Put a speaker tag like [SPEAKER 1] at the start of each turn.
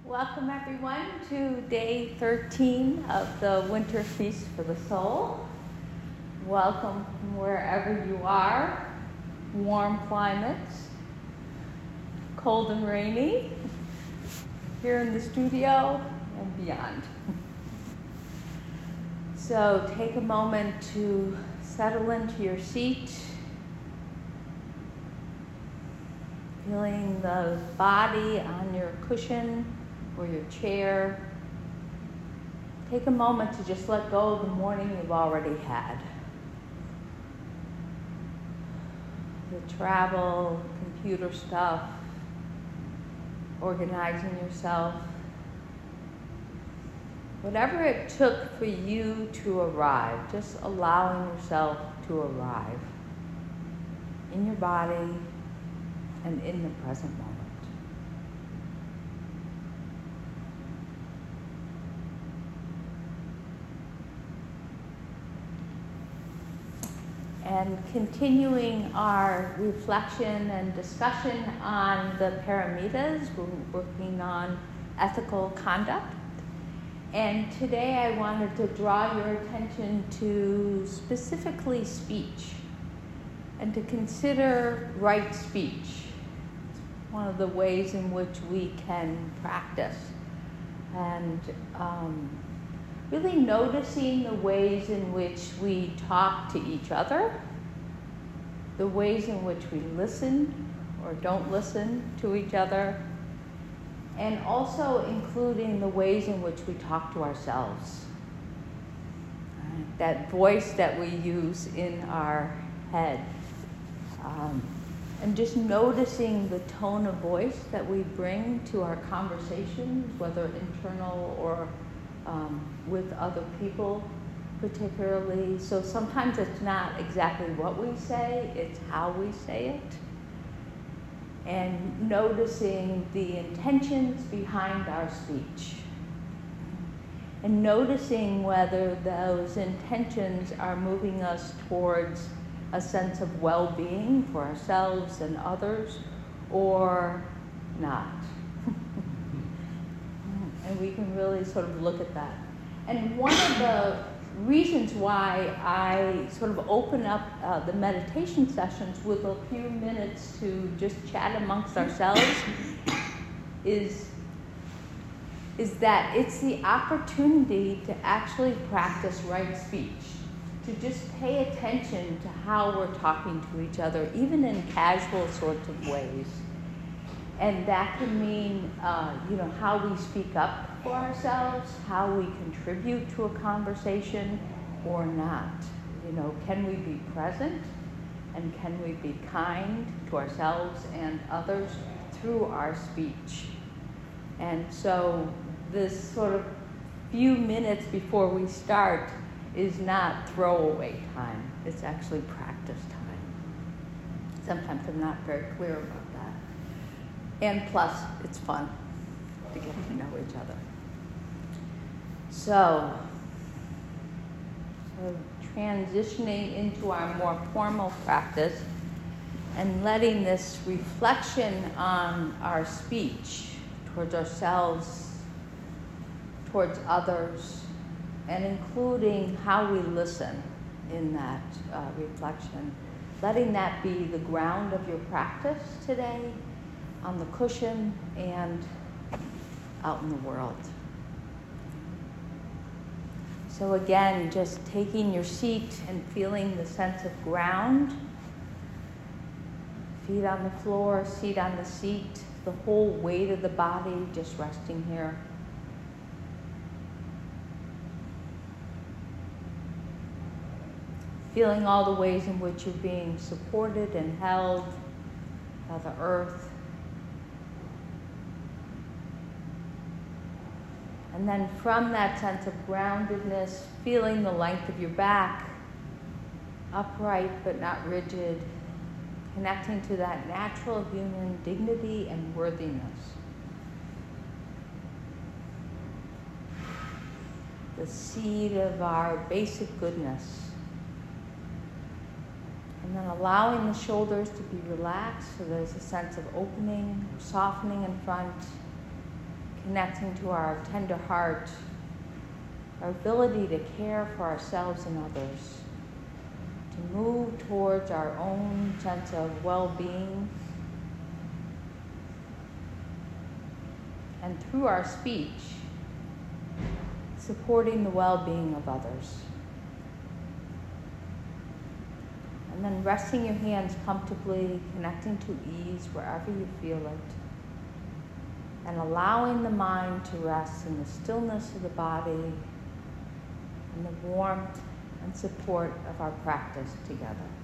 [SPEAKER 1] Welcome everyone to day 13 of the Winter Feast for the Soul. Welcome from wherever you are, warm climates, cold and rainy, here in the studio and beyond. So take a moment to settle into your seat, feeling the body on your cushion or your chair. Take a moment to just let go of the morning you've already had. The travel, computer stuff, organizing yourself. Whatever it took for you to arrive, just allowing yourself to arrive in your body and in the present moment. And continuing our reflection and discussion on the paramitas, we're working on ethical conduct. And today I wanted to draw your attention to specifically speech and to consider right speech. It's one of the ways in which we can practice. And really noticing the ways in which we talk to each other, the ways in which we listen or don't listen to each other, and also including the ways in which we talk to ourselves. That voice that we use in our head. And just noticing the tone of voice that we bring to our conversations, whether internal or with other people particularly. So sometimes it's not exactly what we say, it's how we say it. And noticing the intentions behind our speech. And noticing whether those intentions are moving us towards a sense of well-being for ourselves and others, or not. And we can really sort of look at that. And one of the reasons why I sort of open up the meditation sessions with a few minutes to just chat amongst ourselves is that it's the opportunity to actually practice right speech, to just pay attention to how we're talking to each other, even in casual sorts of ways. And that can mean, how we speak up for ourselves, how we contribute to a conversation or not. Can we be present and can we be kind to ourselves and others through our speech? And so this sort of few minutes before we start is not throwaway time. It's actually practice time. Sometimes I'm not very clear about that. And plus, it's fun to get to know each other. So transitioning into our more formal practice and letting this reflection on our speech towards ourselves, towards others, and including how we listen in that reflection, letting that be the ground of your practice today, on the cushion and out in the world. So again, just taking your seat and feeling the sense of ground, feet on the floor, seat on the seat, the whole weight of the body just resting here. Feeling all the ways in which you're being supported and held by the earth. And then from that sense of groundedness, feeling the length of your back, upright but not rigid, connecting to that natural human dignity and worthiness. The seed of our basic goodness. And then allowing the shoulders to be relaxed so there's a sense of opening, softening in front, connecting to our tender heart, our ability to care for ourselves and others, to move towards our own sense of well-being, and through our speech, supporting the well-being of others. And then resting your hands comfortably, connecting to ease wherever you feel it, and allowing the mind to rest in the stillness of the body and the warmth and support of our practice together.